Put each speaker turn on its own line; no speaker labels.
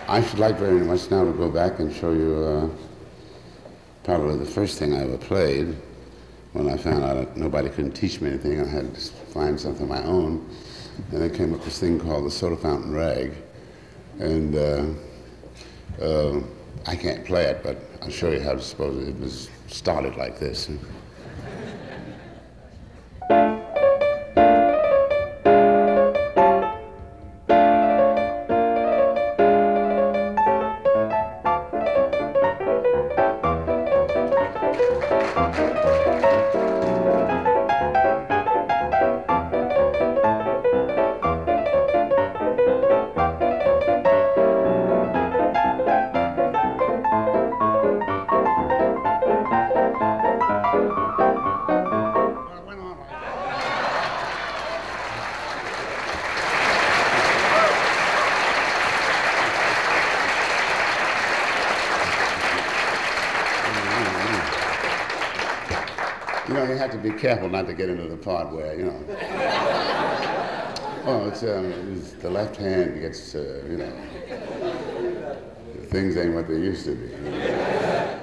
I should like very much now to go back and show you probably the first thing I ever played. When I found out that nobody couldn't teach me anything, I had to find something of my own. And I came up with this thing called the Soda Fountain Rag. And I can't play it, but I'll show you how to suppose it was started like this. You know, you have to be careful not to get into the part where, you know. Oh, it's the left hand gets, you know, things ain't what they used to be.